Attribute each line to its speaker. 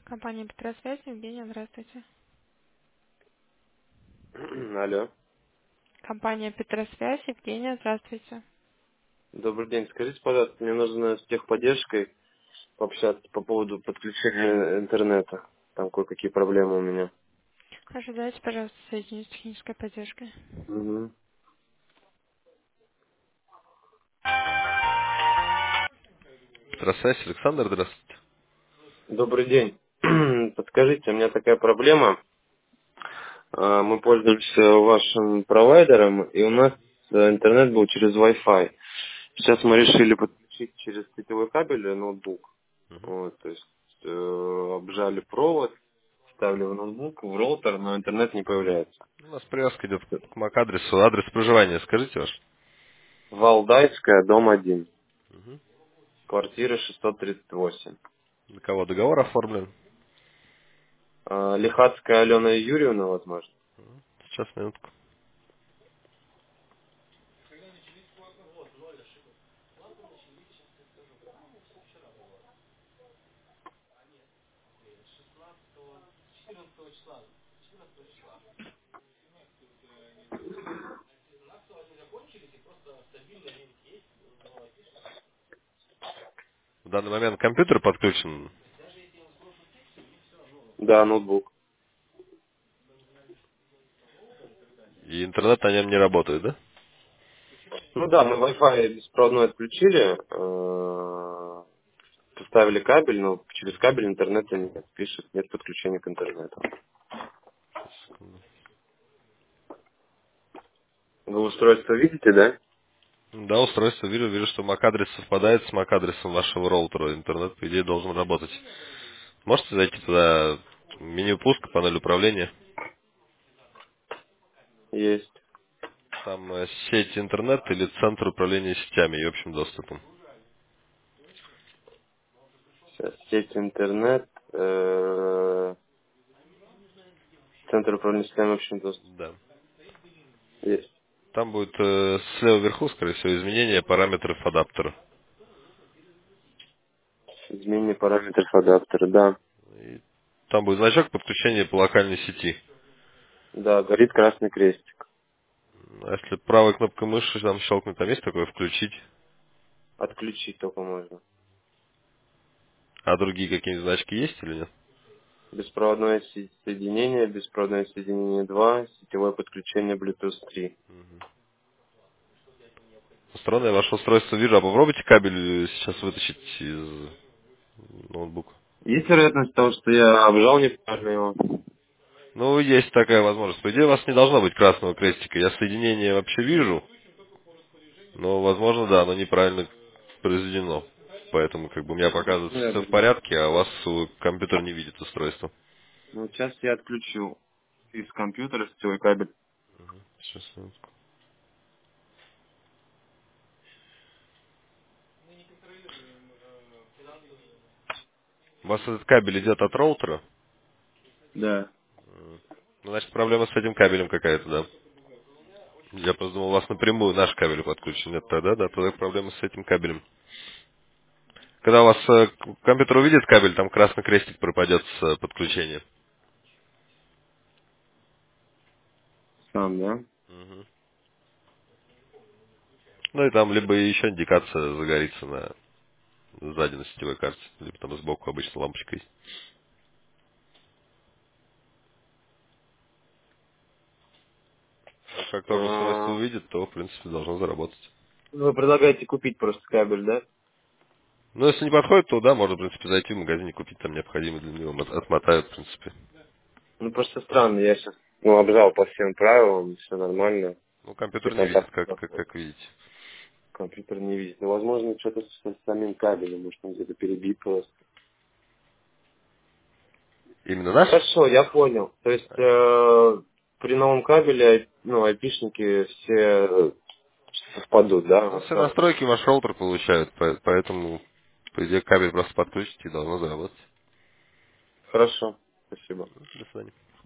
Speaker 1: Компания Петросвязь, Евгения, здравствуйте.
Speaker 2: Алло.
Speaker 1: Компания Петросвязь, Евгения, здравствуйте.
Speaker 2: Добрый день. Скажите, пожалуйста, мне нужно с техподдержкой пообщаться по поводу подключения интернета. Там кое-какие проблемы у меня.
Speaker 1: Ожидайте, пожалуйста, соединить с технической поддержкой.
Speaker 2: Мгм.
Speaker 3: Здравствуйте, Александр, здравствуйте.
Speaker 2: Добрый день. Подскажите, у меня такая проблема. Мы пользуемся вашим провайдером, и у нас интернет был через Wi-Fi. Сейчас мы решили подключить через сетевой кабель ноутбук.
Speaker 3: Мгм.
Speaker 2: Вот, то есть обжали провод, ставили в ноутбук, в роутер, но интернет не появляется.
Speaker 3: У нас привязка идет к MAC-адресу. Адрес проживания скажите ваш.
Speaker 2: Валдайская, дом 1.
Speaker 3: Мгм.
Speaker 2: Квартира 638.
Speaker 3: Для кого договор оформлен?
Speaker 2: Лихацкая Алена Юрьевна, возможно.
Speaker 3: Сейчас, минутку. В данный момент компьютер подключен,
Speaker 2: Да, ноутбук.
Speaker 3: и интернет на нем не работает, да?
Speaker 2: Ну да, мы Wi-Fi беспроводной отключили, поставили кабель, но через кабель интернета нет. Пишет, нет подключения к интернету.
Speaker 3: Сейчас, секунду.
Speaker 2: Вы устройство видите, да?
Speaker 3: Да, устройство вижу, что MAC-адрес совпадает с MAC-адресом вашего роутера. Интернет, по идее, должен работать. Можете зайти туда, меню пуск, панель управления.
Speaker 2: Есть.
Speaker 3: Там сеть интернет или центр управления сетями и общим доступом.
Speaker 2: Сейчас сеть интернет, центр управления системой общим доступом.
Speaker 3: Да.
Speaker 2: Есть.
Speaker 3: Там будет слева вверху, скорее всего, изменение параметров адаптера.
Speaker 2: Изменение параметров адаптера, да.
Speaker 3: И там будет значок подключения по локальной сети.
Speaker 2: Да, горит красный крестик.
Speaker 3: А если правой кнопкой мыши там щелкнуть, там есть такое «включить»,
Speaker 2: Отключить только можно.
Speaker 3: а другие какие-нибудь значки есть или нет?
Speaker 2: Беспроводное соединение, беспроводное соединение 2, сетевое подключение Bluetooth 3.
Speaker 3: Странно, я ваше устройство вижу, а попробуйте кабель сейчас вытащить из ноутбука.
Speaker 2: Есть вероятность того, что я обжал неправильно его?
Speaker 3: Ну, есть такая возможность. По идее, у вас не должно быть красного крестика. Я соединение вообще вижу, но, возможно, да, оно неправильно произведено. Поэтому, как бы, у меня показывает
Speaker 2: Ну, я
Speaker 3: все в
Speaker 2: буду.
Speaker 3: порядке, а у вас компьютер не видит устройство.
Speaker 2: Ну, сейчас я отключу из компьютера сетевой кабель.
Speaker 3: Сейчас, минутку. У вас этот кабель идет от роутера?
Speaker 2: Да.
Speaker 3: Ну, значит, проблема с этим кабелем какая-то, да? Я просто думал, у вас напрямую наш кабель подключен. Нет, тогда проблема с этим кабелем. Когда у вас компьютер увидит кабель, там красный крестик пропадет с подключения.
Speaker 2: Сам, да?
Speaker 3: Мгм. Ну и там либо еще индикация загорится сзади на сетевой карте, либо там сбоку обычно лампочка есть. Ну, как только устройство
Speaker 2: А,
Speaker 3: увидит, то, в принципе, должно заработать.
Speaker 2: Вы предлагаете купить просто кабель, да?
Speaker 3: Ну, если не подходит, то да, можно, в принципе, зайти в магазин и купить там необходимый для него. Отмотают, в принципе.
Speaker 2: Ну, просто странно, я сейчас обжал по всем правилам, все нормально,
Speaker 3: Ну,
Speaker 2: все
Speaker 3: компьютер не видит,
Speaker 2: контакты проходят.
Speaker 3: как видите.
Speaker 2: Компьютер не видит. Ну, возможно, что-то с самим кабелем, может, он где-то перебит просто.
Speaker 3: Именно наш?
Speaker 2: Хорошо, я понял. То есть при новом кабеле, ну, айпишники все совпадут,
Speaker 3: Ну,
Speaker 2: да,
Speaker 3: все
Speaker 2: сразу?
Speaker 3: настройки ваш роутер получают, поэтому, по идее, кабель просто подключите и должно заработать.
Speaker 2: Хорошо, спасибо.
Speaker 3: До свидания.